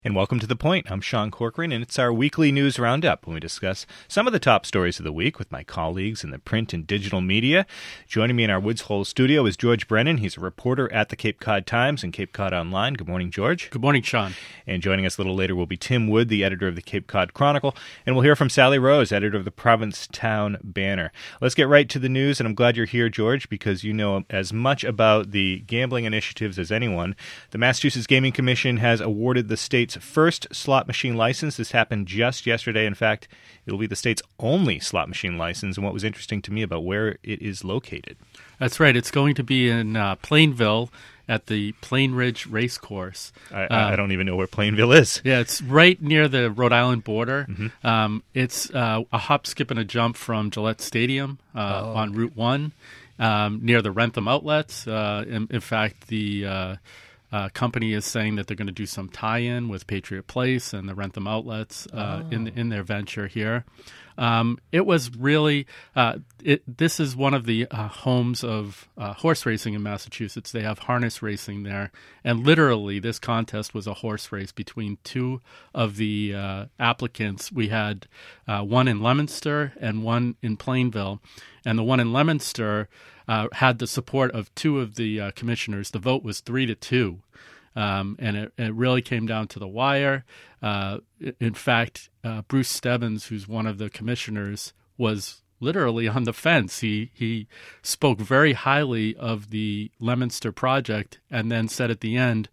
And welcome to The Point. I'm Sean Corcoran, and it's our weekly news roundup when we discuss some of the top stories of the week with my colleagues in the print and digital media. Joining me in our Woods Hole studio is George Brennan. He's a reporter at the Cape Cod Times and Cape Cod Online. Good morning, George. Good morning, Sean. And joining us a little later will be Tim Wood, the editor of the Cape Cod Chronicle, and we'll hear from Sally Rose, editor of the Provincetown Banner. Let's get right to the news, and I'm glad you're here, George, because you know as much about the gambling initiatives as anyone. The Massachusetts Gaming Commission has awarded the state's first slot machine license. This happened just yesterday. In fact, it'll be the state's only slot machine license, and what was interesting to me about where it is located. That's right. It's going to be in Plainville at the Plain Ridge Race Course. I don't even know where Plainville is. Yeah, it's right near the Rhode Island border. Mm-hmm. It's a hop, skip, and a jump from Gillette Stadium on Route 1 near the Rentham outlets. In fact, the company is saying that they're going to do some tie-in with Patriot Place and the Rentham outlets in their venture here. It was really this is one of the homes of horse racing in Massachusetts. They have harness racing there, and literally this contest was a horse race between two of the applicants. We had one in Leominster and one in Plainville, and the one in Leominster had the support of two of the commissioners. The vote was 3-2. And it really came down to the wire. In fact, Bruce Stebbins, who's one of the commissioners, was literally on the fence. He spoke very highly of the Leominster project and then said at the end,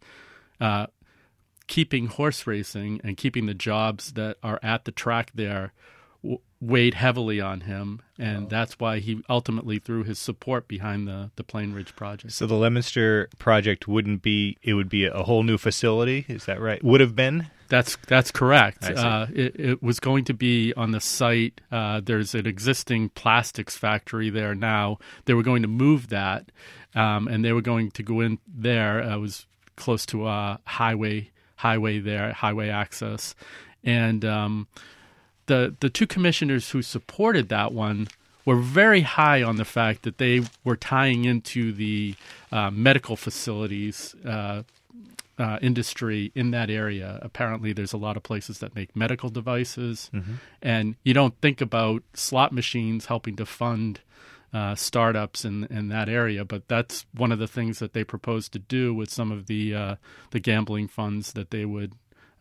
keeping horse racing and keeping the jobs that are at the track there weighed heavily on him, and that's why he ultimately threw his support behind the Plain Ridge project. So the Leominster project would be a whole new facility, is that right? Would have been? That's correct. It was going to be on the site. There's an existing plastics factory there now. They were going to move that, and they were going to go in there. It was close to a highway there, highway access, and The two commissioners who supported that one were very high on the fact that they were tying into the medical facilities industry in that area. Apparently, there's a lot of places that make medical devices, and you don't think about slot machines helping to fund startups in that area, but that's one of the things that they proposed to do with some of the gambling funds that they would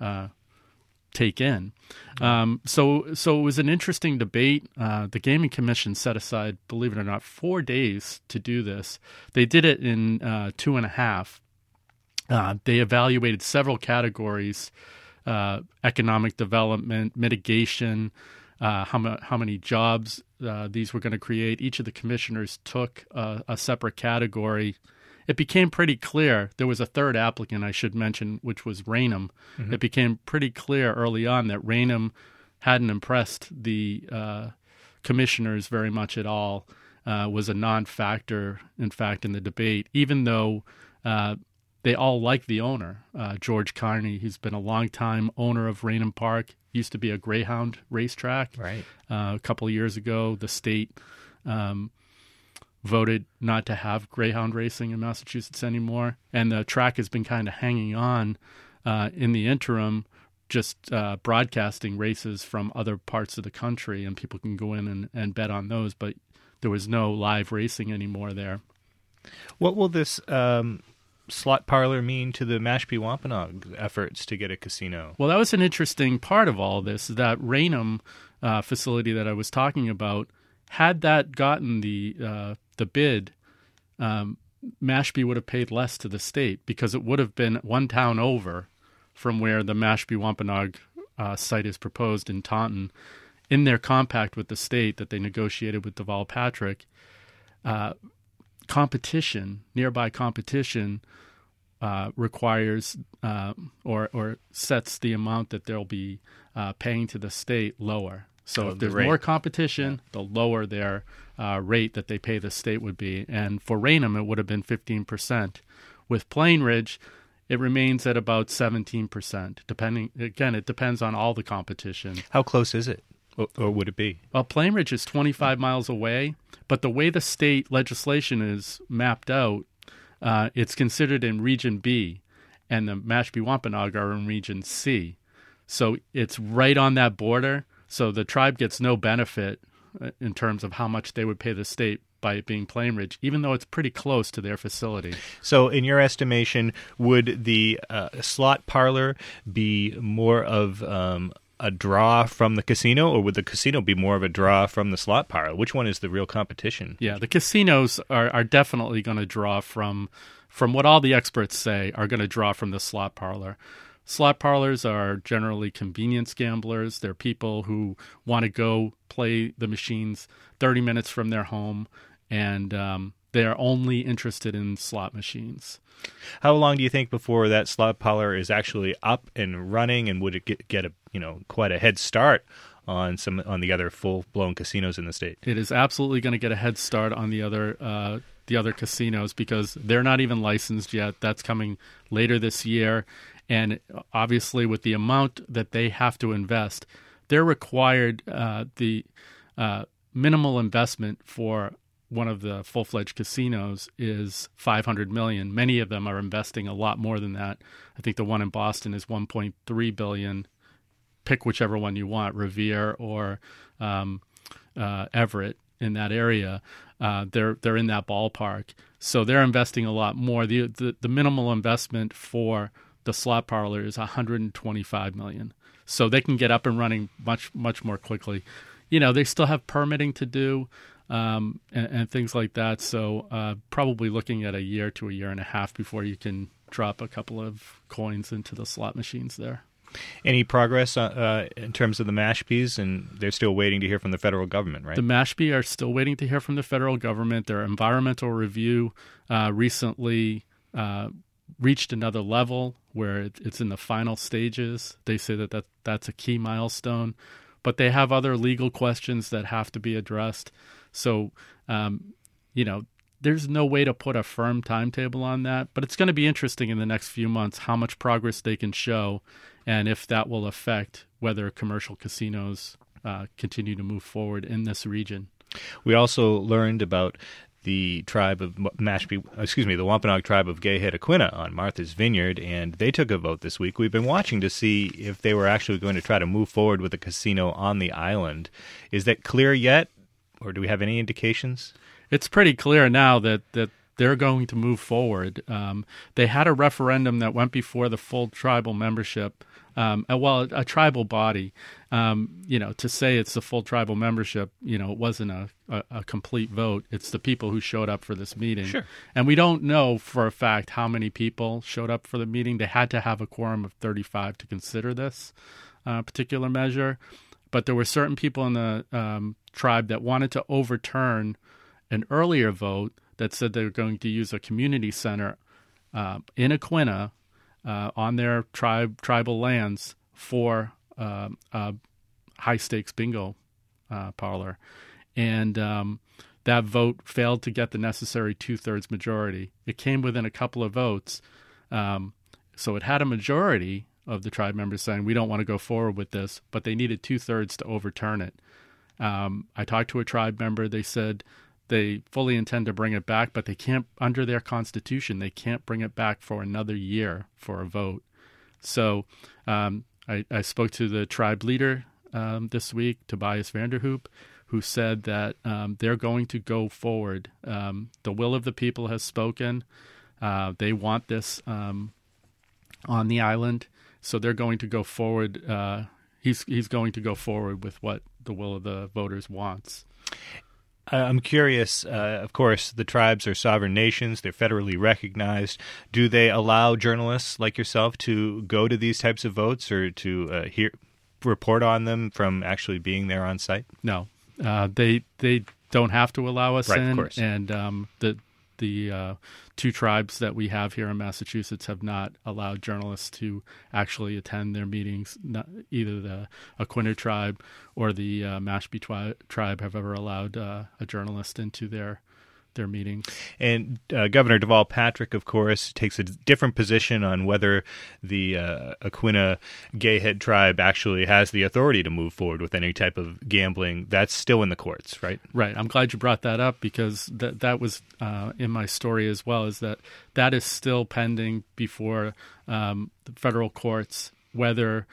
take in. So it was an interesting debate. The Gaming Commission set aside, believe it or not, 4 days to do this. They did it in 2.5. They evaluated several categories: economic development, mitigation, how many jobs these were going to create. Each of the commissioners took a separate category. It became pretty clear. There was a third applicant I should mention, which was Raynham. Mm-hmm. It became pretty clear early on that Raynham hadn't impressed the commissioners very much at all, was a non-factor, in fact, in the debate, even though they all like the owner, George Carney. He's been a long-time owner of Raynham Park. Used to be a Greyhound racetrack. Right. A couple of years ago, the state voted not to have Greyhound racing in Massachusetts anymore, and the track has been kind of hanging on in the interim, just broadcasting races from other parts of the country, and people can go in and bet on those, but there was no live racing anymore there. What will this slot parlor mean to the Mashpee Wampanoag efforts to get a casino? Well, that was an interesting part of all this, that Raynham facility that I was talking about. Had that gotten the bid, Mashpee would have paid less to the state because it would have been one town over from where the Mashpee Wampanoag site is proposed in Taunton. In their compact with the state that they negotiated with Deval Patrick, nearby competition requires or sets the amount that they'll be paying to the state lower. So if there's more competition, the lower their rate that they pay the state would be. And for Raynham, it would have been 15%. With Plain Ridge, it remains at about 17%. It depends on all the competition. How close is it? Or would it be? Well, Plain Ridge is 25 miles away, but the way the state legislation is mapped out, it's considered in Region B. and the Mashpee Wampanoag are in Region C. So it's right on that border. So the tribe gets no benefit in terms of how much they would pay the state by it being Plain Ridge, even though it's pretty close to their facility. So in your estimation, would the slot parlor be more of a draw from the casino, or would the casino be more of a draw from the slot parlor? Which one is the real competition? Yeah, the casinos are definitely going to draw from what all the experts say, are going to draw from the slot parlor. Slot parlors are generally convenience gamblers. They're people who want to go play the machines 30 minutes from their home, and they're only interested in slot machines. How long do you think before that slot parlor is actually up and running, and would it get a quite a head start on the other full-blown casinos in the state? It is absolutely going to get a head start on the other casinos, because they're not even licensed yet. That's coming later this year. And obviously, with the amount that they have to invest, they're required the minimal investment for one of the full-fledged casinos is $500 million. Many of them are investing a lot more than that. I think the one in Boston is $1.3 billion. Pick whichever one you want, Revere or Everett in that area. They're in that ballpark, so they're investing a lot more. The minimal investment for the slot parlor is $125 million, so they can get up and running much more quickly. They still have permitting to do and things like that. So probably looking at a year to a year and a half before you can drop a couple of coins into the slot machines there. Any progress in terms of the Mashpees? And they're still waiting to hear from the federal government, right? The Mashpee are still waiting to hear from the federal government. Their environmental review recently reached another level where it's in the final stages. They say that's a key milestone, but they have other legal questions that have to be addressed. So, there's no way to put a firm timetable on that, but it's going to be interesting in the next few months how much progress they can show, and if that will affect whether commercial casinos continue to move forward in this region. We also learned about the tribe of the Wampanoag tribe of Gayhead-Aquina on Martha's Vineyard, and they took a vote this week. We've been watching to see if they were actually going to try to move forward with a casino on the island. Is that clear yet, or do we have any indications? It's pretty clear now that they're going to move forward. They had a referendum that went before the full tribal membership, a tribal body. To say it's the full tribal membership, it wasn't a complete vote. It's the people who showed up for this meeting. Sure. And we don't know for a fact how many people showed up for the meeting. They had to have a quorum of 35 to consider this particular measure. But there were certain people in the tribe that wanted to overturn an earlier vote that said they were going to use a community center in Aquina on their tribal lands for a high-stakes bingo parlor. And that vote failed to get the necessary two-thirds majority. It came within a couple of votes. So it had a majority of the tribe members saying, we don't want to go forward with this, but they needed two-thirds to overturn it. I talked to a tribe member. They said they fully intend to bring it back, but they can't, under their constitution, they can't bring it back for another year for a vote. So I spoke to the tribe leader this week, Tobias Vanderhoop, who said that they're going to go forward. The will of the people has spoken. They want this on the island, so they're going to go forward. He's going to go forward with what the will of the voters wants. I'm curious, of course, the tribes are sovereign nations. They're federally recognized. Do they allow journalists like yourself to go to these types of votes or to report on them from actually being there on site? No. They don't have to allow us in. Of course. And the two tribes that we have here in Massachusetts have not allowed journalists to actually attend their meetings. Either the Aquina tribe or the Mashpee tribe have ever allowed a journalist into their their meetings. And Governor Deval Patrick, of course, takes a different position on whether the Aquinnah Gayhead tribe actually has the authority to move forward with any type of gambling. That's still in the courts, right? Right. I'm glad you brought that up, because that was in my story as well, is that is still pending before the federal courts, whether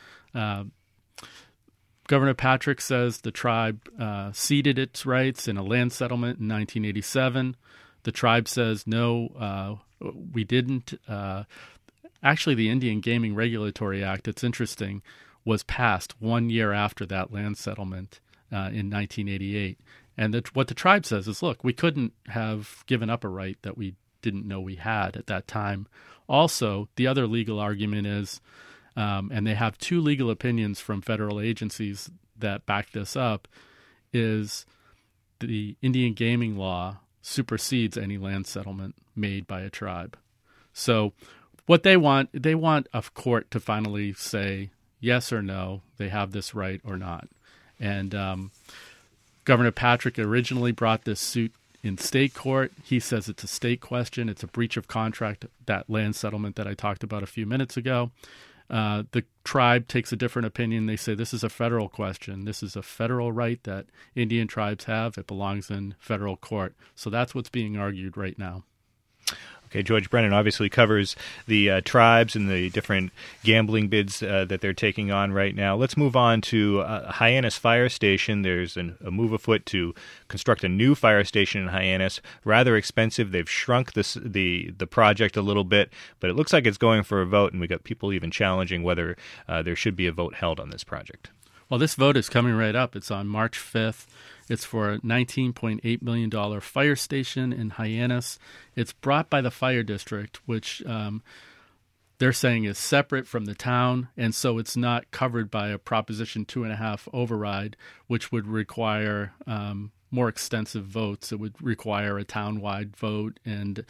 Governor Patrick says the tribe ceded its rights in a land settlement in 1987. The tribe says, no, we didn't. Actually, the Indian Gaming Regulatory Act, it's interesting, was passed 1 year after that land settlement in 1988. And what the tribe says is, look, we couldn't have given up a right that we didn't know we had at that time. Also, the other legal argument is, and they have two legal opinions from federal agencies that back this up, is the Indian gaming law supersedes any land settlement made by a tribe. So what they want a court to finally say yes or no, they have this right or not. And Governor Patrick originally brought this suit in state court. He says it's a state question. It's a breach of contract, that land settlement that I talked about a few minutes ago. The tribe takes a different opinion. They say this is a federal question. This is a federal right that Indian tribes have. It belongs in federal court. So that's what's being argued right now. Okay, George Brennan obviously covers the tribes and the different gambling bids that they're taking on right now. Let's move on to Hyannis Fire Station. There's a move afoot to construct a new fire station in Hyannis. Rather expensive. They've shrunk the project a little bit, but it looks like it's going for a vote, and we got people even challenging whether there should be a vote held on this project. Well, this vote is coming right up. It's on March 5th. It's for a $19.8 million fire station in Hyannis. It's brought by the fire district, which they're saying is separate from the town, and so it's not covered by a Proposition 2.5 override, which would require more extensive votes. It would require a town-wide vote, and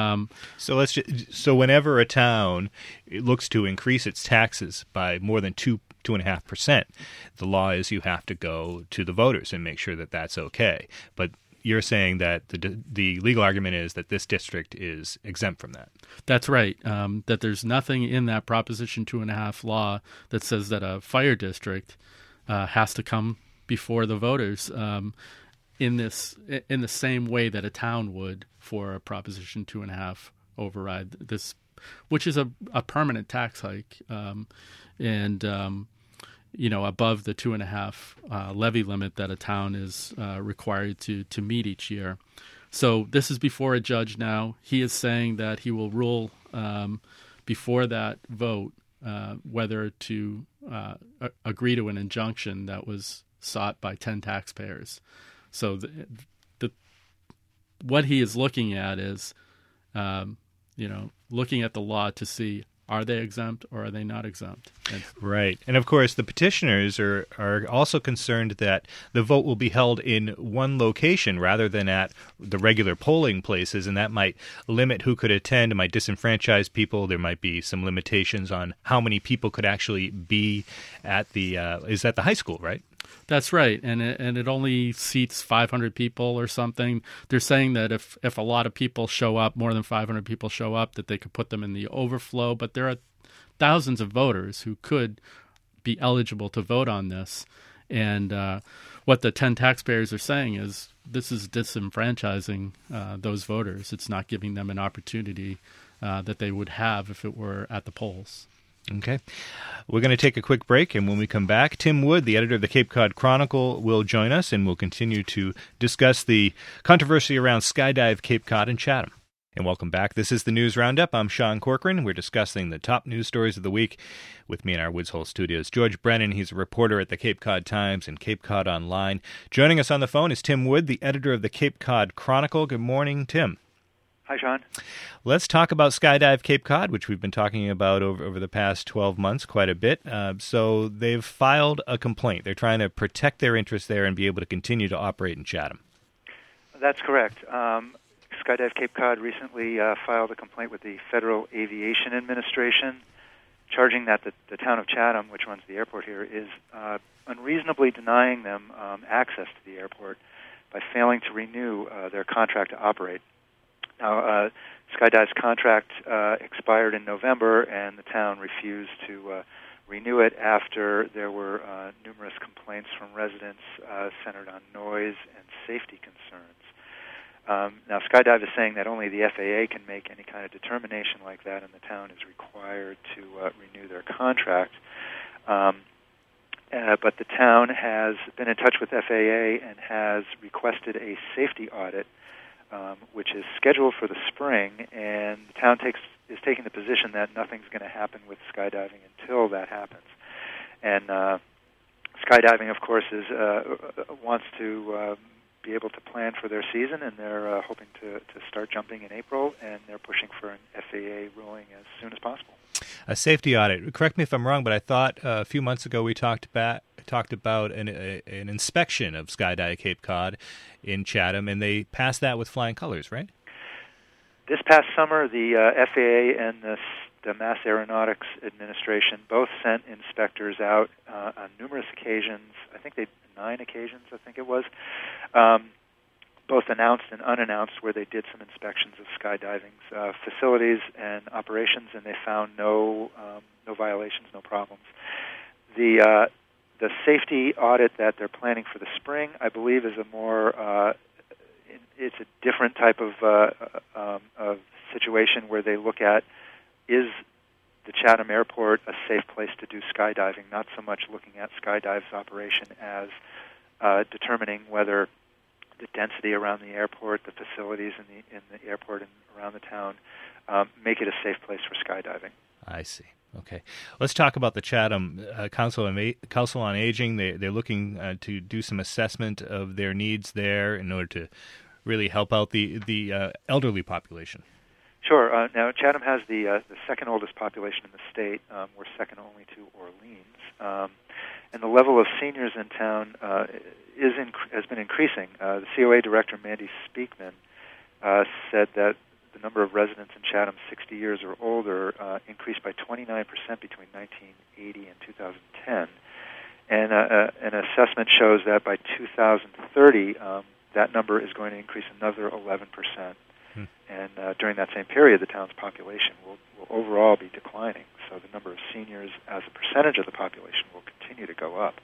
so whenever a town looks to increase its taxes by more than 2.5%, the law is you have to go to the voters and make sure that that's okay. But you're saying that the legal argument is that this district is exempt from that. That's right. That there's nothing in that Proposition 2.5 law that says that a fire district has to come before the voters in the same way that a town would for a Proposition 2.5 override. This, which is a permanent tax hike, and above the 2.5 levy limit that a town is required to meet each year. So this is before a judge now. He is saying that he will rule before that vote whether to agree to an injunction that was sought by 10 taxpayers. So what he is looking at is, looking at the law to see, are they exempt or are they not exempt? Right. And, of course, the petitioners are also concerned that the vote will be held in one location rather than at the regular polling places, and that might limit who could attend. It might disenfranchise people. There might be some limitations on how many people could actually be at the at the high school, right? That's right, and it only seats 500 people or something. They're saying that if a lot of people show up, more than 500 people show up, that they could put them in the overflow. But there are thousands of voters who could be eligible to vote on this. And what the 10 taxpayers are saying is this is disenfranchising those voters. It's not giving them an opportunity that they would have if it were at the polls. Okay. We're going to take a quick break, and when we come back, Tim Wood, the editor of the Cape Cod Chronicle, will join us, and we'll continue to discuss the controversy around Skydive Cape Cod and Chatham. And welcome back. This is the News Roundup. I'm Sean Corcoran. We're discussing the top news stories of the week. With me in our Woods Hole studios, George Brennan. He's a reporter at the Cape Cod Times and Cape Cod Online. Joining us on the phone is Tim Wood, the editor of the Cape Cod Chronicle. Good morning, Tim. Hi, Sean. Let's talk about Skydive Cape Cod, which we've been talking about over the past 12 months quite a bit. So they've filed a complaint. They're trying to protect their interests there and be able to continue to operate in Chatham. That's correct. Skydive Cape Cod recently filed a complaint with the Federal Aviation Administration, charging that the town of Chatham, which runs the airport here, is unreasonably denying them access to the airport by failing to renew their contract to operate. Now, Skydive's contract expired in November, and the town refused to renew it after there were numerous complaints from residents centered on noise and safety concerns. Now, Skydive is saying that only the FAA can make any kind of determination like that, and the town is required to renew their contract. But the town has been in touch with FAA and has requested a safety audit, which is scheduled for the spring, and the town is taking the position that nothing's going to happen with skydiving until that happens. And skydiving, of course, wants to be able to plan for their season, and they're hoping to start jumping in April, and they're pushing for an FAA ruling as soon as possible. A safety audit. Correct me if I'm wrong, but I thought a few months ago we talked about an inspection of Skydive Cape Cod in Chatham, and they passed that with flying colors, right? This past summer, the FAA and the Mass Aeronautics Administration both sent inspectors out on numerous occasions. I think 9 occasions, I think it was, both announced and unannounced, where they did some inspections of skydiving's facilities and operations, and they found no violations, no problems. The safety audit that they're planning for the spring, I believe, is it's a different type of situation where they look at, is the Chatham Airport a safe place to do skydiving, not so much looking at Skydive's operation as determining whether the density around the airport, the facilities in the airport and around the town make it a safe place for skydiving. I see. Okay. Let's talk about the Chatham Council on Aging. They're looking to do some assessment of their needs there in order to really help out the elderly population. Sure. Now, Chatham has the second oldest population in the state. We're second only to Orleans. And the level of seniors in town has been increasing. The COA director, Mandy Speakman, said that the number of residents in Chatham 60 years or older increased by 29% between 1980 and 2010. And an assessment shows that by 2030, that number is going to increase another 11%. And during that same period, the town's population will overall be declining. So the number of seniors as a percentage of the population will continue to go up.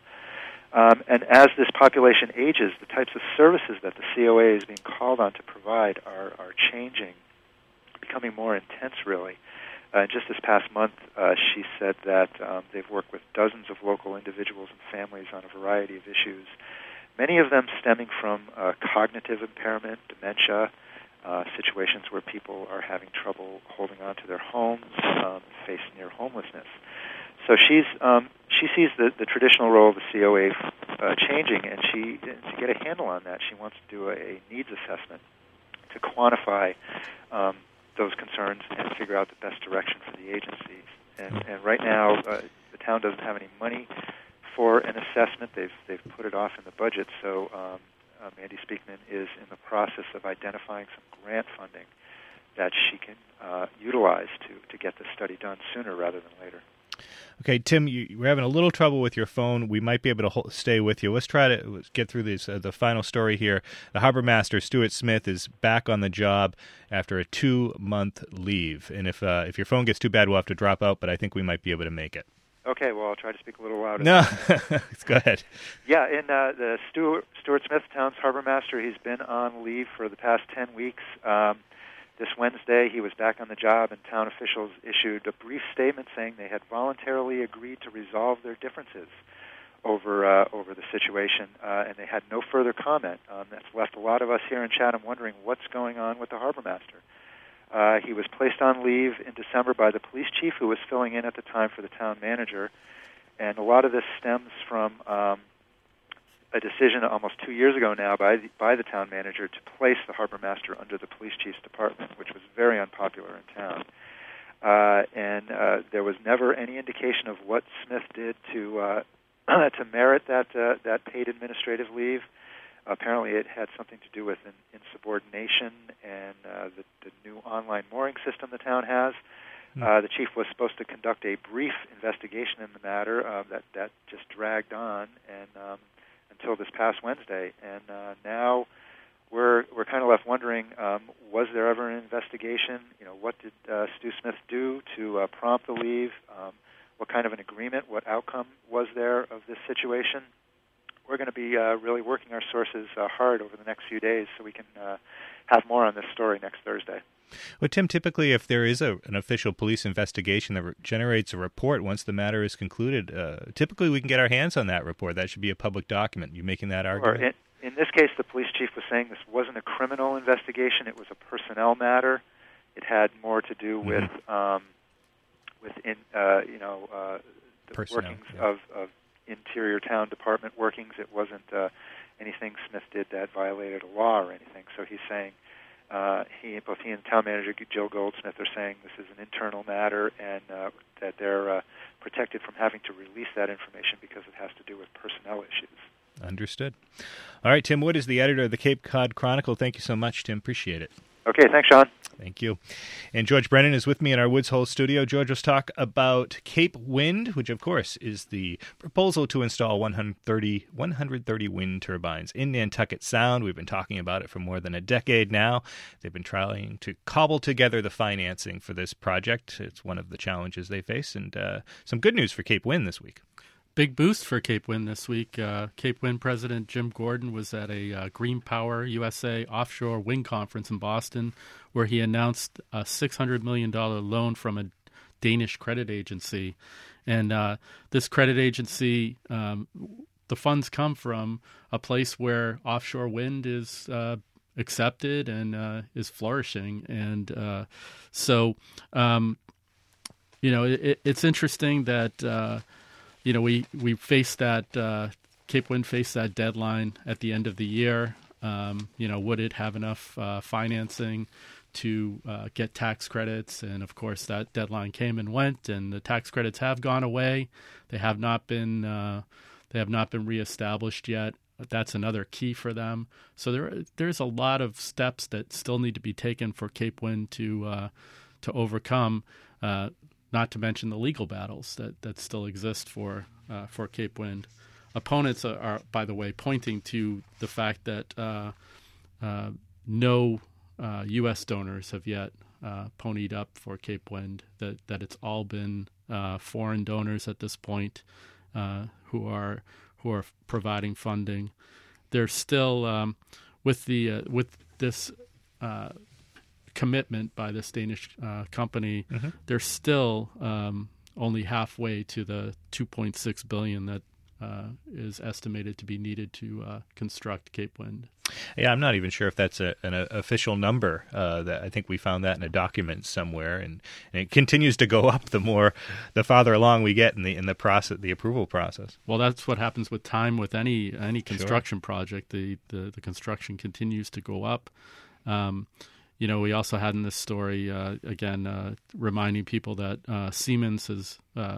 And as this population ages, the types of services that the COA is being called on to provide are changing, becoming more intense, really. Just this past month, she said that they've worked with dozens of local individuals and families on a variety of issues, many of them stemming from cognitive impairment, dementia, situations where people are having trouble holding on to their homes, face near homelessness. So she sees the traditional role of the COA changing, and to get a handle on that, she wants to do a needs assessment to quantify those concerns and figure out the best direction for the agencies. And right now, the town doesn't have any money for an assessment. They've put it off in the budget, so Mandy Speakman is in the process of identifying some grant funding that she can utilize to get this study done sooner rather than later. Okay, Tim, we're having a little trouble with your phone. We might be able to stay with you. Let's try to get through this. The final story here. The harbor master, Stuart Smith, is back on the job after a 2-month leave. And if your phone gets too bad, we'll have to drop out, but I think we might be able to make it. Okay, well, I'll try to speak a little louder. No, go ahead. Yeah, and the Stuart Smith, town's harbor master, he's been on leave for the past 10 weeks. This Wednesday, he was back on the job, and town officials issued a brief statement saying they had voluntarily agreed to resolve their differences over the situation, and they had no further comment. That's left a lot of us here in Chatham wondering what's going on with the harbor master. He was placed on leave in December by the police chief, who was filling in at the time for the town manager, and a lot of this stems from a decision almost 2 years ago now by the town manager to place the harbor master under the police chief's department, which was very unpopular in town. And there was never any indication of what Smith did to merit that paid administrative leave. Apparently, it had something to do with insubordination and the new online mooring system the town has. The chief was supposed to conduct a brief investigation in the matter that just dragged on, and until this past Wednesday, and now we're kind of left wondering: was there ever an investigation? What did Stu Smith do to prompt the leave? What kind of an agreement? What outcome was there of this situation? We're going to be really working our sources hard over the next few days so we can have more on this story next Thursday. Well, Tim, typically if there is an official police investigation that generates a report once the matter is concluded, typically we can get our hands on that report. That should be a public document. You making that argument? In this case, the police chief was saying this wasn't a criminal investigation. It was a personnel matter. It had more to do with the personnel, workings of Interior Town Department workings. It wasn't anything Smith did that violated a law or anything. So he's saying both he and Town Manager Jill Goldsmith are saying this is an internal matter and that they're protected from having to release that information because it has to do with personnel issues. Understood. All right, Tim Wood is the editor of the Cape Cod Chronicle. Thank you so much, Tim. Appreciate it. Okay, thanks, Sean. Thank you. And George Brennan is with me in our Woods Hole studio. George, let's talk about Cape Wind, which, of course, is the proposal to install 130 wind turbines in Nantucket Sound. We've been talking about it for more than a decade now. They've been trying to cobble together the financing for this project. It's one of the challenges they face, and some good news for Cape Wind this week. Big boost for Cape Wind this week. Cape Wind President Jim Gordon was at a Green Power USA offshore wind conference in Boston where he announced a $600 million loan from a Danish credit agency. And this credit agency, the funds come from a place where offshore wind is accepted and is flourishing. And it's interesting that we faced that Cape Wind faced that deadline at the end of the year. Would it have enough financing to get tax credits? And of course, that deadline came and went, and the tax credits have gone away. They have not been reestablished yet. That's another key for them. So there's a lot of steps that still need to be taken for Cape Wind to overcome. Not to mention the legal battles that still exist for Cape Wind. Opponents are, by the way, pointing to the fact that no U.S. donors have yet ponied up for Cape Wind. That it's all been foreign donors at this point who are providing funding. There's still with this commitment by this Danish company, they're still only halfway to the $2.6 billion that is estimated to be needed to construct Cape Wind. Yeah, I'm not even sure if that's an official number. That I think we found that in a document somewhere, and it continues to go up the farther along we get in the process, the approval process. Well, that's what happens with time with any construction project. The construction continues to go up. We also had in this story, reminding people that Siemens is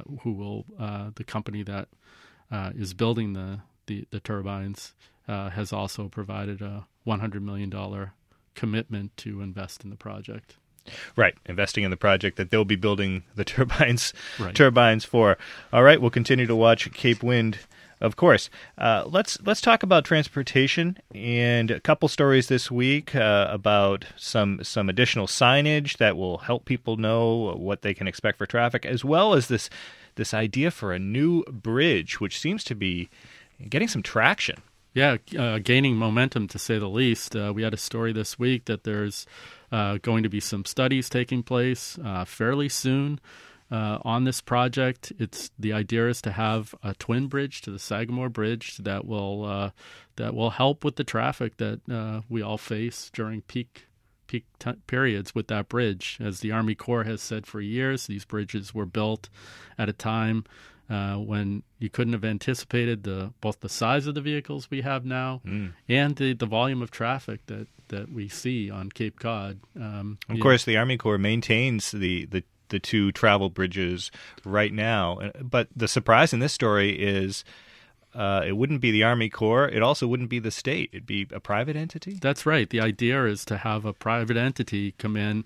the company that is building the turbines, has also provided a $100 million commitment to invest in the project. Right, investing in the project that they'll be building the turbines for. All right, we'll continue to watch Cape Wind. Of course. Let's talk about transportation and a couple stories this week about some additional signage that will help people know what they can expect for traffic, as well as this idea for a new bridge, which seems to be getting some traction. Yeah, gaining momentum to say the least. We had a story this week that there's going to be some studies taking place fairly soon. On this project, the idea is to have a twin bridge to the Sagamore Bridge that will help with the traffic that we all face during peak periods with that bridge. As the Army Corps has said for years, these bridges were built at a time when you couldn't have anticipated both the size of the vehicles we have now and the volume of traffic that we see on Cape Cod. Of course, the Army Corps maintains the two travel bridges right now. But the surprise in this story is it wouldn't be the Army Corps. It also wouldn't be the state. It'd be a private entity? That's right. The idea is to have a private entity come in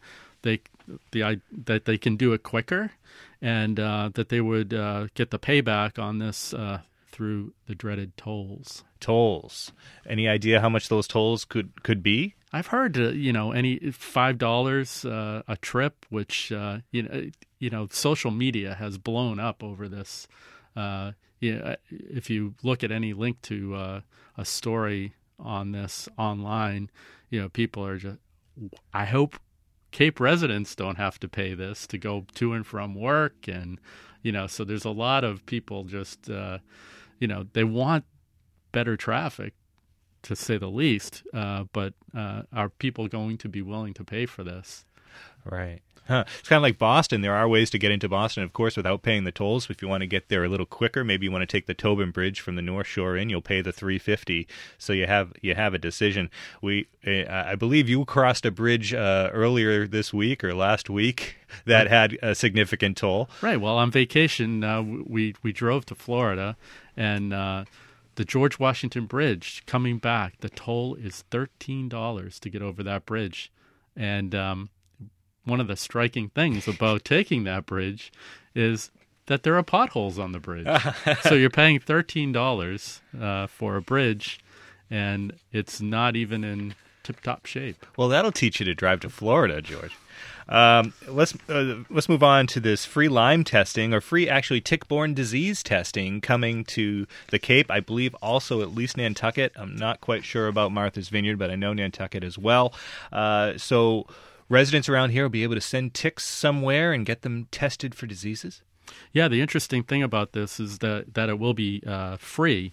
that they can do it quicker and that they would get the payback on this through the dreaded tolls. Tolls. Any idea how much those tolls could be? I've heard, any $5 a trip, which social media has blown up over this. If you look at any link to a story on this online, people are just. I hope Cape residents don't have to pay this to go to and from work, and so there's a lot of people just they want better traffic, to say the least, but are people going to be willing to pay for this? Right. Huh. It's kind of like Boston. There are ways to get into Boston, of course, without paying the tolls. If you want to get there a little quicker, maybe you want to take the Tobin Bridge from the North Shore in. You'll pay the $3.50. So you have a decision. I believe you crossed a bridge earlier this week or last week that had a significant toll. Right. Well, on vacation, we drove to Florida, and the George Washington Bridge coming back, the toll is $13 to get over that bridge, and one of the striking things about taking that bridge is that there are potholes on the bridge. So you're paying $13 for a bridge, and it's not even in tip-top shape. Well, that'll teach you to drive to Florida, George. Let's move on to this free Lyme testing, or free actually tick-borne disease testing, coming to the Cape. I believe also at least Nantucket. I'm not quite sure about Martha's Vineyard, but I know Nantucket as well. So residents around here will be able to send ticks somewhere and get them tested for diseases? Yeah, the interesting thing about this is that it will be free.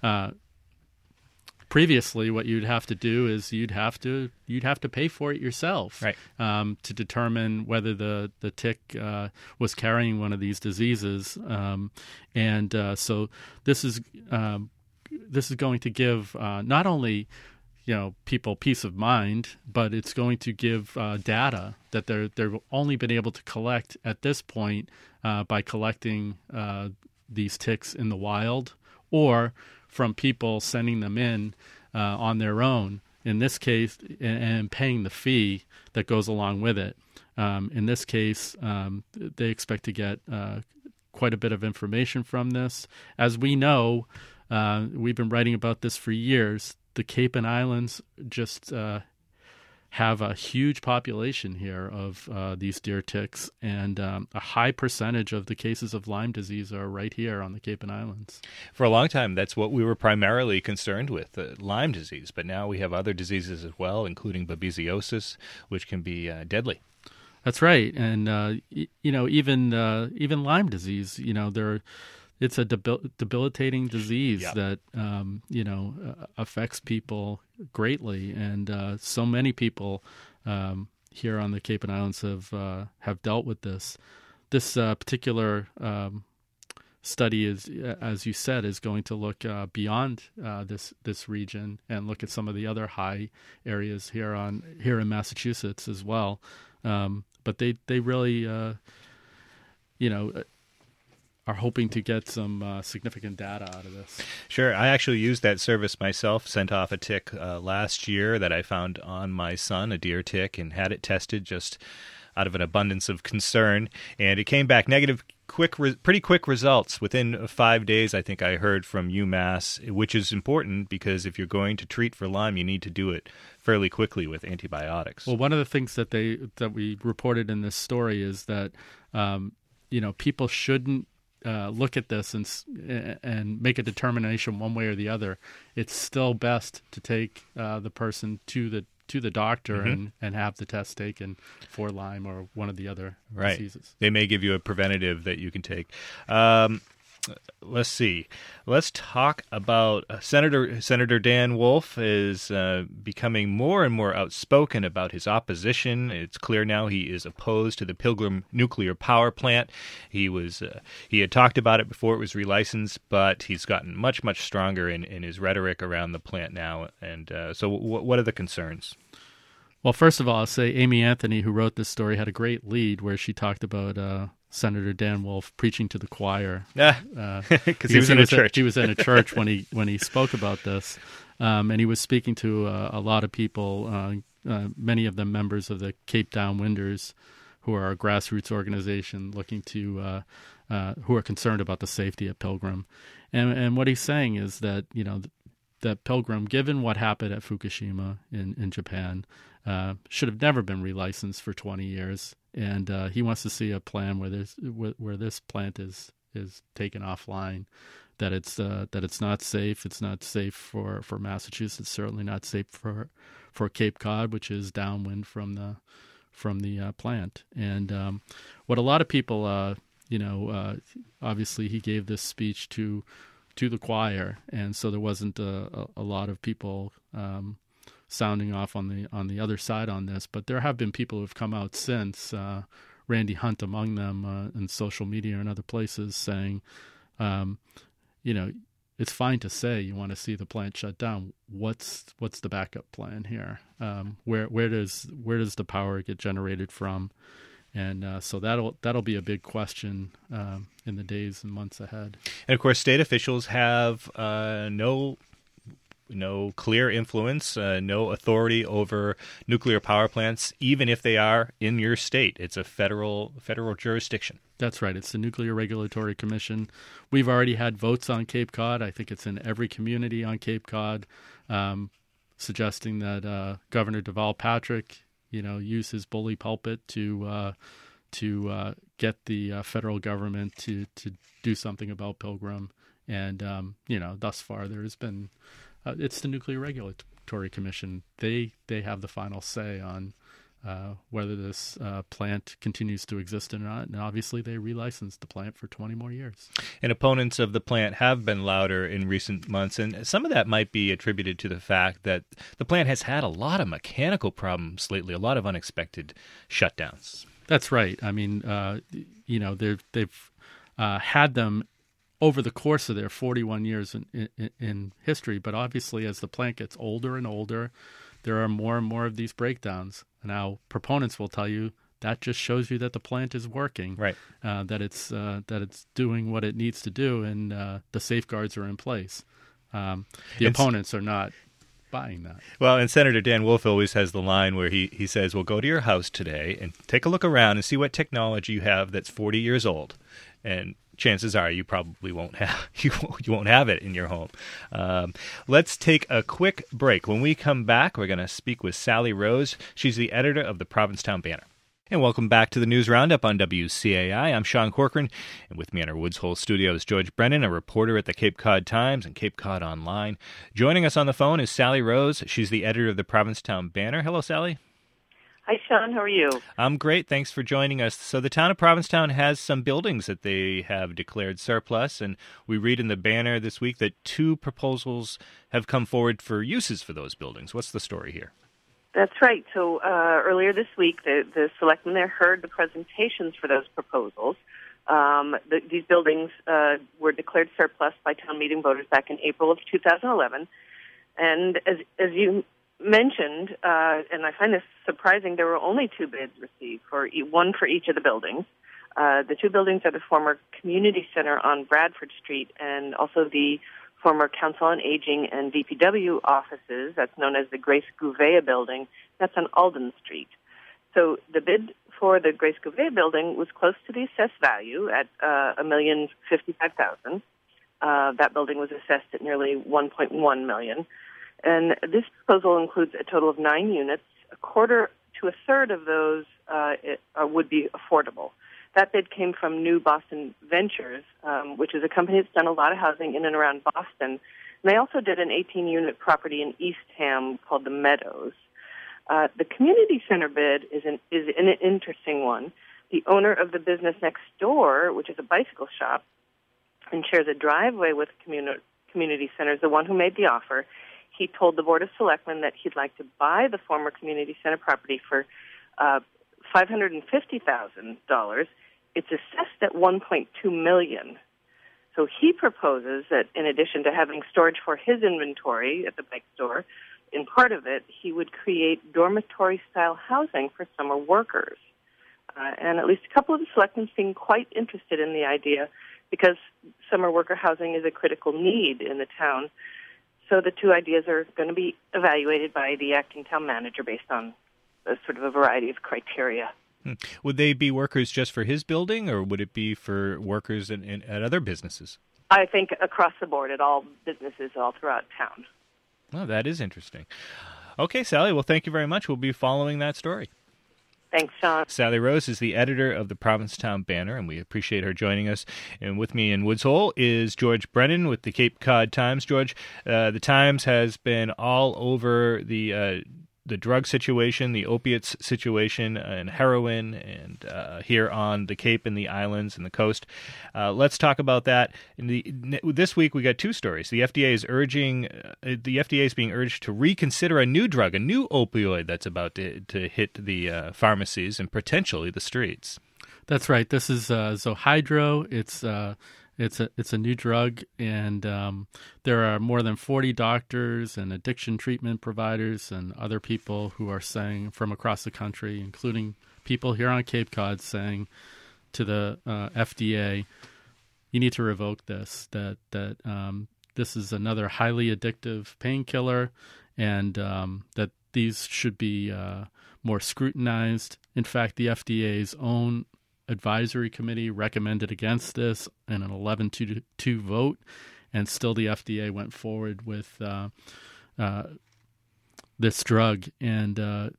Previously, what you'd have to do is you'd have to pay for it yourself, right, to determine whether the tick was carrying one of these diseases, so this is going to give not only people peace of mind, but it's going to give data that they've only been able to collect at this point by collecting these ticks in the wild or from people sending them in on their own, in this case, and paying the fee that goes along with it. In this case, they expect to get quite a bit of information from this. As we know, we've been writing about this for years. The Cape and Islands just have a huge population here of these deer ticks, and a high percentage of the cases of Lyme disease are right here on the Cape and Islands. For a long time, that's what we were primarily concerned with, Lyme disease, but now we have other diseases as well, including babesiosis, which can be deadly. That's right, and even Lyme disease, it's a debilitating disease that affects people greatly, and so many people here on the Cape and Islands have dealt with this. This particular study is, as you said, is going to look beyond this region and look at some of the other high areas here in Massachusetts as well. But they really are hoping to get some significant data out of this. Sure. I actually used that service myself, sent off a tick last year that I found on my son, a deer tick, and had it tested just out of an abundance of concern. And it came back negative, pretty quick results. Within 5 days, I think I heard from UMass, which is important because if you're going to treat for Lyme, you need to do it fairly quickly with antibiotics. Well, one of the things that we reported in this story is that people shouldn't look at this and make a determination one way or the other. It's still best to take the person to the doctor and have the test taken for Lyme or one of the other diseases. They may give you a preventative that you can take. Let's see. Let's talk about Senator Dan Wolf is becoming more and more outspoken about his opposition. It's clear now he is opposed to the Pilgrim nuclear power plant. He had talked about it before it was relicensed, but he's gotten much, much stronger in his rhetoric around the plant now. And so what are the concerns? Well, first of all, I'll say Amy Anthony, who wrote this story, had a great lead where she talked about Senator Dan Wolf preaching to the choir. Because he was in a church. He was in a church when he spoke about this, and he was speaking to a lot of people, many of them members of the Cape Downwinders, who are a grassroots organization looking to who are concerned about the safety of Pilgrim. And what he's saying is that, that Pilgrim, given what happened at Fukushima in Japan, should have never been relicensed for 20 years. And he wants to see a plan where this plant is taken offline. That it's not safe. It's not safe for Massachusetts. Certainly not safe for Cape Cod, which is downwind from the plant. And what a lot of people, obviously he gave this speech to the choir, and so there wasn't a lot of people sounding off on the other side on this. But there have been people who have come out since, Randy Hunt among them, in social media and other places, saying, it's fine to say you want to see the plant shut down. What's the backup plan here? Where does the power get generated from? And so that'll be a big question in the days and months ahead. And of course, state officials have no clear influence, no authority over nuclear power plants, even if they are in your state. It's a federal jurisdiction. That's right. It's the Nuclear Regulatory Commission. We've already had votes on Cape Cod. I think it's in every community on Cape Cod, suggesting that Governor Deval Patrick, use his bully pulpit to get the federal government to do something about Pilgrim. And thus far there has been. It's the Nuclear Regulatory Commission. They have the final say on whether this plant continues to exist or not. And obviously they relicensed the plant for 20 more years. And opponents of the plant have been louder in recent months. And some of that might be attributed to the fact that the plant has had a lot of mechanical problems lately, a lot of unexpected shutdowns. That's right. I mean, they've had them over the course of their 41 years in history. But obviously, as the plant gets older and older, there are more and more of these breakdowns. Now, proponents will tell you that just shows you that the plant is working, right? That it's doing what it needs to do, and the safeguards are in place. The opponents are not buying that. Well, and Senator Dan Wolf always has the line where he says, well, go to your house today and take a look around and see what technology you have that's 40 years old. And chances are you probably won't have you won't have it in your home. Let's take a quick break. When we come back, we're going to speak with Sally Rose. She's the editor of the Provincetown Banner. And welcome back to the News Roundup on WCAI. I'm Sean Corcoran, and with me in our Woods Hole studio is George Brennan, a reporter at the Cape Cod Times and Cape Cod Online. Joining us on the phone is Sally Rose. She's the editor of the Provincetown Banner. Hello, Sally. Hi, Sean. How are you? I'm great. Thanks for joining us. So the town of Provincetown has some buildings that they have declared surplus, and we read in the Banner this week that 2 proposals have come forward for uses for those buildings. What's the story here? That's right. So earlier this week, the selectmen there heard the presentations for those proposals. These buildings were declared surplus by town meeting voters back in April of 2011. And as you mentioned, and I find this surprising, there were only 2 bids received, one for each of the buildings. The 2 buildings are the former community center on Bradford Street and also the former Council on Aging and DPW offices. That's known as the Grace Gouveia building. That's on Alden Street. So the bid for the Grace Gouveia building was close to the assessed value at $1,055,000. That building was assessed at nearly $1.1 million. And this proposal includes a total of 9 units. A quarter to a third of those would be affordable. That bid came from New Boston Ventures, which is a company that's done a lot of housing in and around Boston. And they also did an 18-unit property in Eastham called the Meadows. The community center bid is an interesting one. The owner of the business next door, which is a bicycle shop, and shares a driveway with community center, is the one who made the offer. He told the Board of Selectmen that he'd like to buy the former community center property for $550,000. It's assessed at $1.2 million. So he proposes that in addition to having storage for his inventory at the bike store, in part of it, he would create dormitory-style housing for summer workers. And at least a couple of the selectmen seem quite interested in the idea because summer worker housing is a critical need in the town. So the 2 ideas are going to be evaluated by the acting town manager based on sort of a variety of criteria. Would they be workers just for his building, or would it be for workers at other businesses? I think across the board at all businesses all throughout town. Well, that is interesting. Okay, Sally, well, thank you very much. We'll be following that story. Thanks, Sean. Sally Rose is the editor of the Provincetown Banner, and we appreciate her joining us. And with me in Woods Hole is George Brennan with the Cape Cod Times. George, the Times has been all over the drug situation, the opiates situation, and heroin, and here on the Cape and the islands and the coast. Let's talk about that. This week we got two stories. The FDA is being urged to reconsider a new drug, a new opioid that's about to hit the pharmacies and potentially the streets. That's right. This is Zohydro. It's a new drug, and there are more than 40 doctors and addiction treatment providers and other people who are saying from across the country, including people here on Cape Cod, saying to the FDA, you need to revoke this, that this is another highly addictive painkiller, and that these should be more scrutinized. In fact, the FDA's own advisory committee recommended against this in an 11-2 vote, and still the FDA went forward with this drug. And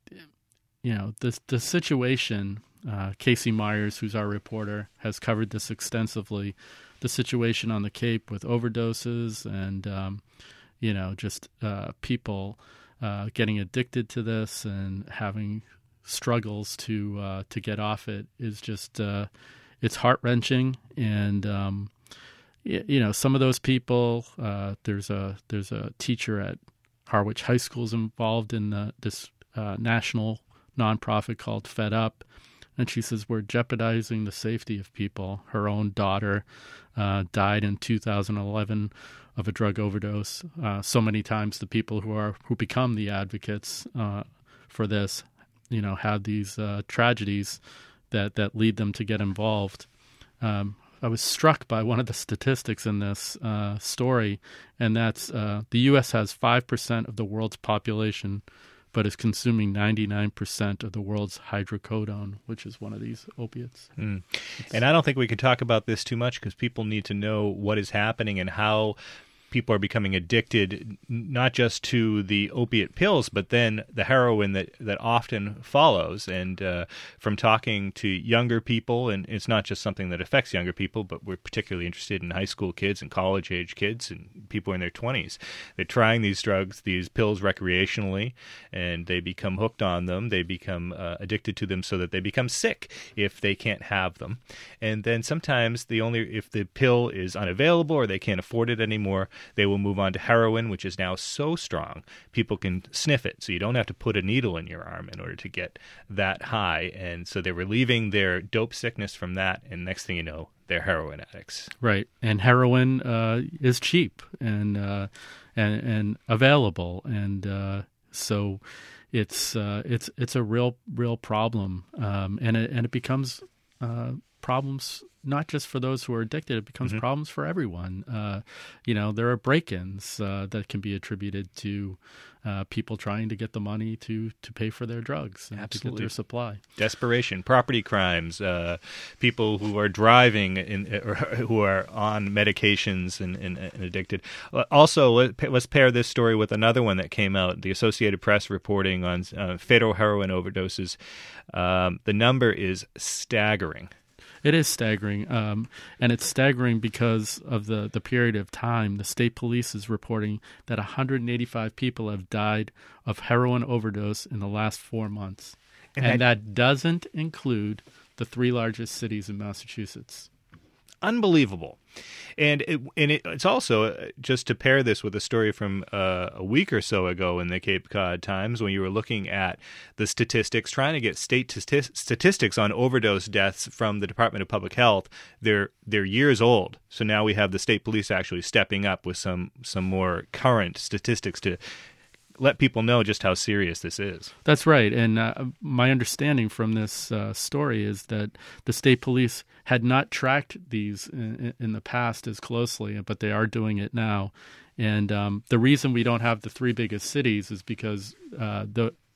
the situation. Casey Myers, who's our reporter, has covered this extensively. The situation on the Cape with overdoses and just people getting addicted to this and having struggles to get off it is just it's heart-wrenching. And some of those people, there's a teacher at Harwich High School is involved in this national nonprofit called Fed Up, and she says we're jeopardizing the safety of people. Her own daughter died in 2011 of a drug overdose. So many times the people who become the advocates for this had these tragedies that lead them to get involved. I was struck by one of the statistics in this story, and that's the U.S. has 5% of the world's population, but is consuming 99% of the world's hydrocodone, which is one of these opiates. And I don't think we could talk about this too much because people need to know what is happening and how people are becoming addicted, not just to the opiate pills, but then the heroin that often follows. And from talking to younger people, and it's not just something that affects younger people, but we're particularly interested in high school kids and college-age kids and people in their 20s. They're trying these drugs, these pills recreationally, and they become hooked on them. They become addicted to them so that they become sick if they can't have them. And then sometimes if the pill is unavailable or they can't afford it anymore, they will move on to heroin, which is now so strong people can sniff it. So you don't have to put a needle in your arm in order to get that high. And so they're relieving their dope sickness from that. And next thing you know, they're heroin addicts. Right. And heroin is cheap and available. And so it's a real problem. And it becomes problems not just for those who are addicted, it becomes problems for everyone. There are break-ins that can be attributed to people trying to get the money to pay for their drugs and to get their supply. Desperation, property crimes, people who are driving or who are on medications and addicted. Also, let's pair this story with another one that came out, the Associated Press reporting on fatal heroin overdoses. The number is staggering. It is staggering, and it's staggering because of the period of time. The state police is reporting that 185 people have died of heroin overdose in the last 4 months. And that doesn't include the 3 largest cities in Massachusetts. Unbelievable. And it's also, just to pair this with a story from a week or so ago in the Cape Cod Times, when you were looking at the statistics, trying to get state statistics on overdose deaths from the Department of Public Health. They're years old. So now we have the state police actually stepping up with some more current statistics to let people know just how serious this is. That's right. And my understanding from this story is that the state police had not tracked these in the past as closely, but they are doing it now. And the reason we don't have the 3 biggest cities is because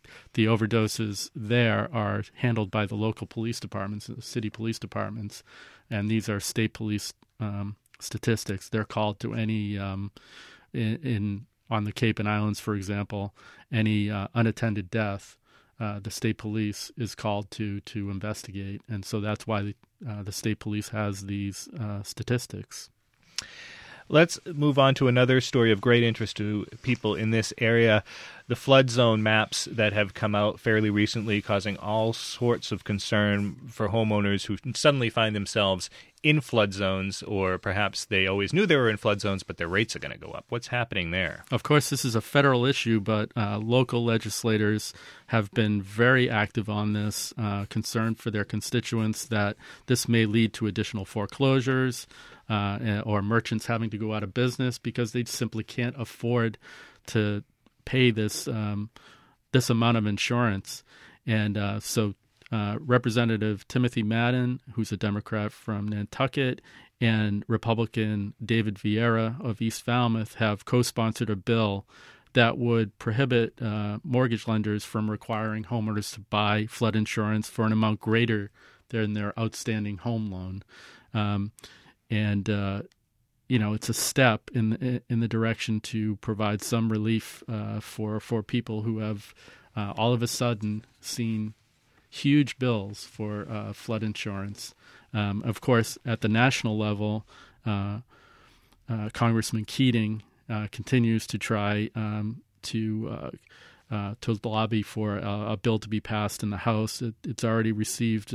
the overdoses there are handled by the local police departments, the city police departments, and these are state police statistics. They're called to any on the Cape and Islands, for example, any unattended death. The state police is called to investigate, and so that's why the state police has these statistics. Let's move on to another story of great interest to people in this area, the flood zone maps that have come out fairly recently, causing all sorts of concern for homeowners who suddenly find themselves in flood zones, or perhaps they always knew they were in flood zones, but their rates are going to go up. What's happening there? Of course, this is a federal issue, but local legislators have been very active on this, concerned for their constituents that this may lead to additional foreclosures or merchants having to go out of business because they simply can't afford to pay this amount of insurance. And so Representative Timothy Madden, who's a Democrat from Nantucket, and Republican David Vieira of East Falmouth have co-sponsored a bill that would prohibit mortgage lenders from requiring homeowners to buy flood insurance for an amount greater than their outstanding home loan. It's a step in the direction to provide some relief for people who have all of a sudden seen huge bills for flood insurance. Of course, at the national level, Congressman Keating continues to try to lobby for a bill to be passed in the House. It's already received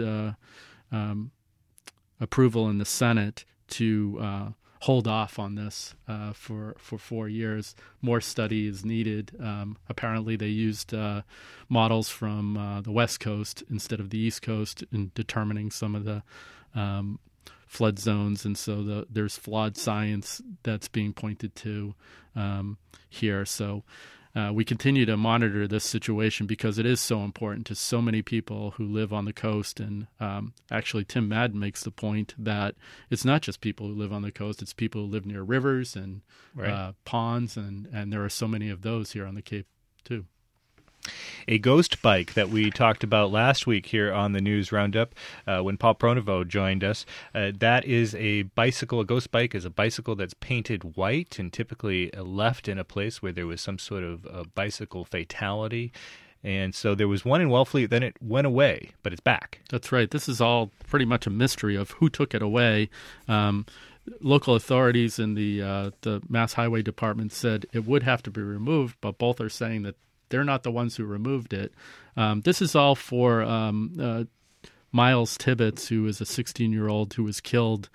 approval in the Senate to hold off on this for 4 years. More study is needed. Apparently, they used models from the West Coast instead of the East Coast in determining some of the flood zones, and so there's flawed science that's being pointed to here. So we continue to monitor this situation because it is so important to so many people who live on the coast. And actually, Tim Madden makes the point that it's not just people who live on the coast, it's people who live near rivers and ponds, and there are so many of those here on the Cape, too. A ghost bike that we talked about last week here on the News Roundup when Paul Pronovost joined us. That is a bicycle. A ghost bike is a bicycle that's painted white and typically left in a place where there was some sort of bicycle fatality. And so there was one in Wellfleet, then it went away, but it's back. That's right. This is all pretty much a mystery of who took it away. Local authorities in the Mass Highway Department said it would have to be removed, but both are saying that they're not the ones who removed it. This is all for Miles Tibbetts, who is a 16-year-old who was killed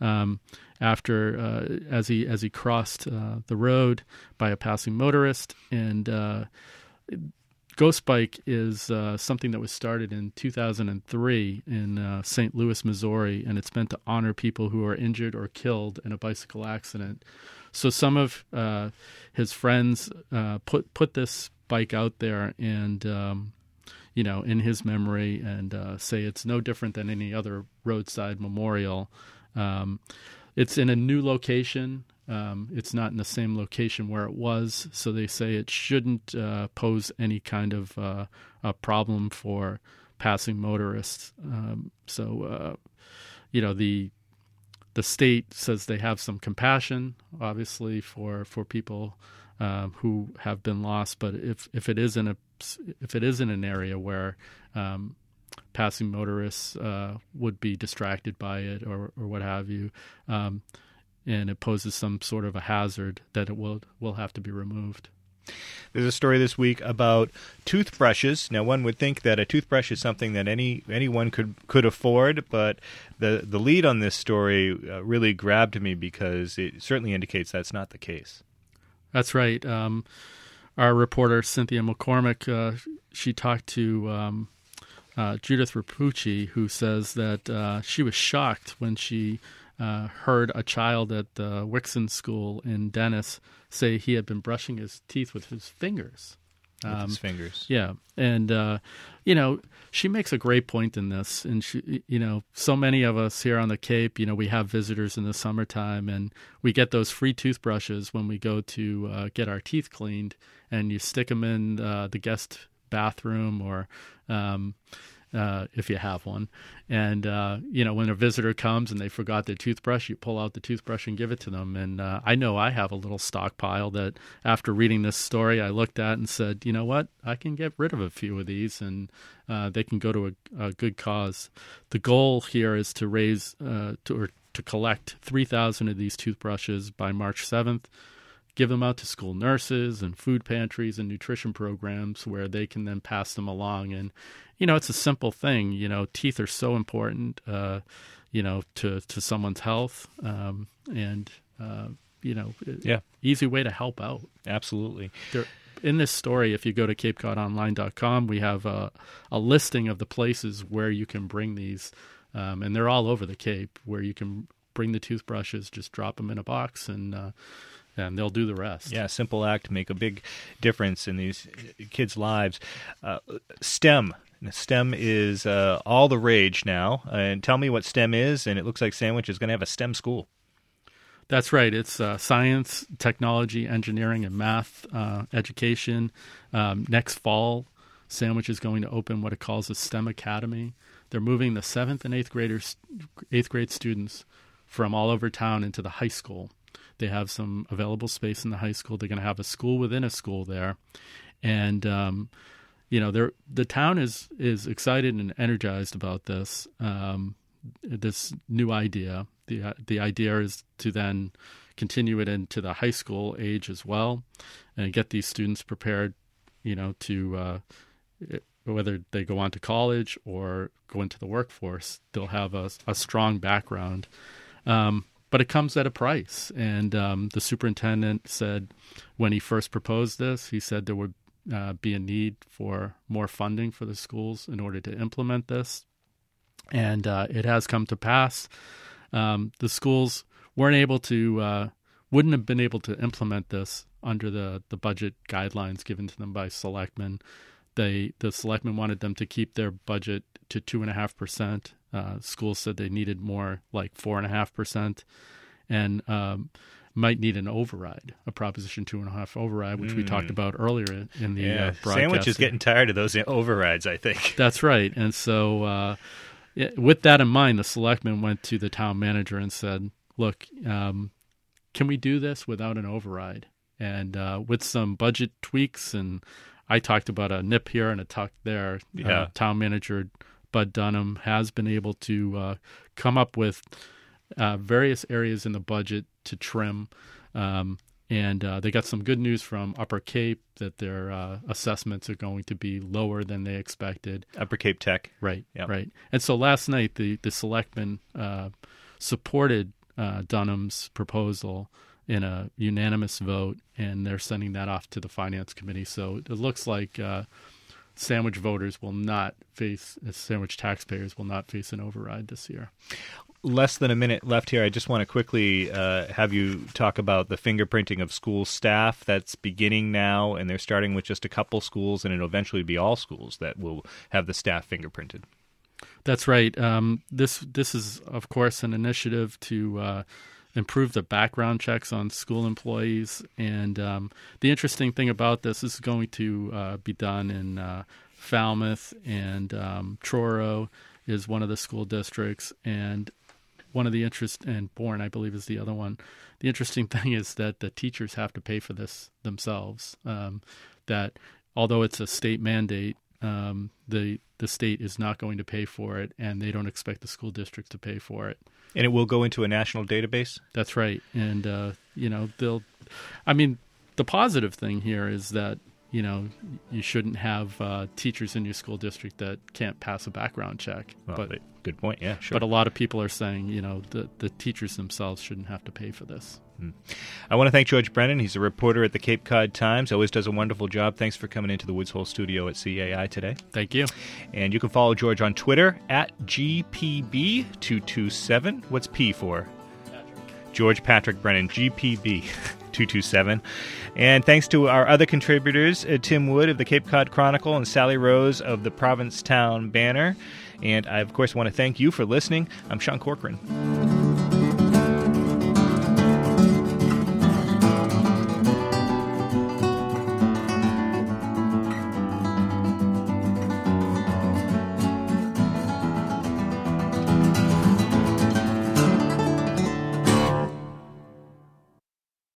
after as he crossed the road by a passing motorist. And Ghost Bike is something that was started in 2003 in St. Louis, Missouri, and it's meant to honor people who are injured or killed in a bicycle accident. So some of his friends put this bike out there and in his memory, and say it's no different than any other roadside memorial. It's in a new location. It's not in the same location where it was, so they say it shouldn't pose any kind of a problem for passing motorists. The state says they have some compassion, obviously, for people who have been lost. But if it is in an area where passing motorists would be distracted by it or what have you, and it poses some sort of a hazard, that it will have to be removed. There's a story this week about toothbrushes. Now, one would think that a toothbrush is something that anyone could afford, but the lead on this story really grabbed me because it certainly indicates that's not the case. That's right. Our reporter, Cynthia McCormick, she talked to Judith Rapucci, who says that she was shocked when she heard a child at the Wixon School in Dennis say he had been brushing his teeth with his fingers. Yeah. And, she makes a great point in this. And, so many of us here on the Cape, we have visitors in the summertime, and we get those free toothbrushes when we go to get our teeth cleaned, and you stick them in the guest bathroom or if you have one. And, when a visitor comes and they forgot their toothbrush, you pull out the toothbrush and give it to them. And I know I have a little stockpile that after reading this story, I looked at and said, you know what, I can get rid of a few of these and they can go to a good cause. The goal here is to raise to collect 3,000 of these toothbrushes by March 7th. Give them out to school nurses and food pantries and nutrition programs where they can then pass them along. And, it's a simple thing. Teeth are so important, to someone's health. Easy way to help out. Absolutely. In this story, if you go to CapeCodOnline.com, we have a listing of the places where you can bring these, and they're all over the Cape, where you can bring the toothbrushes, just drop them in a box, and they'll do the rest. Yeah, simple act, make a big difference in these kids' lives. STEM. STEM is all the rage now. And tell me what STEM is, and it looks like Sandwich is going to have a STEM school. That's right. It's science, technology, engineering, and math education. Next fall, Sandwich is going to open what it calls a STEM Academy. They're moving the 7th and 8th grade students from all over town into the high school. They have some available space in the high school. They're going to have a school within a school there. And, the town is excited and energized about this new idea. The idea is to then continue it into the high school age as well and get these students prepared, to whether they go on to college or go into the workforce, they'll have a strong background. But it comes at a price. And the superintendent said when he first proposed this, he said there would be a need for more funding for the schools in order to implement this. And it has come to pass. The schools wouldn't have been able to implement this under the budget guidelines given to them by selectmen. The selectmen wanted them to keep their budget to 2.5%. Schools said they needed more, like 4.5%, and might need an override, a Proposition 2.5 override, which we talked about earlier in the broadcast. Sandwich is getting tired of those overrides, I think. That's right. And so with that in mind, the selectmen went to the town manager and said, look, can we do this without an override? And with some budget tweaks, and I talked about a nip here and a tuck there, town manager Bud Dunham has been able to come up with various areas in the budget to trim. And they got some good news from Upper Cape that their assessments are going to be lower than they expected. Upper Cape Tech. Right, right. And so last night the selectmen supported Dunham's proposal in a unanimous vote, and they're sending that off to the Finance Committee. So it looks like Sandwich voters will not face, Sandwich taxpayers will not face an override this year. Less than a minute left here. I just want to quickly have you talk about the fingerprinting of school staff that's beginning now, and they're starting with just a couple schools, and it'll eventually be all schools that will have the staff fingerprinted. That's right. This is, of course, an initiative to improve the background checks on school employees. And the interesting thing about this is going to be done in Falmouth, and Truro is one of the school districts, and one of the and Bourne, I believe, is the other one. The interesting thing is that the teachers have to pay for this themselves. That although it's a state mandate, the state is not going to pay for it, and they don't expect the school districts to pay for it. And it will go into a national database? That's right. And, the positive thing here is that, you shouldn't have teachers in your school district that can't pass a background check. Well, good point. Yeah, sure. But a lot of people are saying, the teachers themselves shouldn't have to pay for this. I want to thank George Brennan. He's a reporter at the Cape Cod Times. Always does a wonderful job. Thanks for coming into the Woods Hole studio at CAI today. Thank you. And you can follow George on Twitter at GPB227. What's P for? Patrick. George Patrick Brennan, GPB227. And thanks to our other contributors, Tim Wood of the Cape Cod Chronicle and Sally Rose of the Provincetown Banner. And I, of course, want to thank you for listening. I'm Sean Corcoran.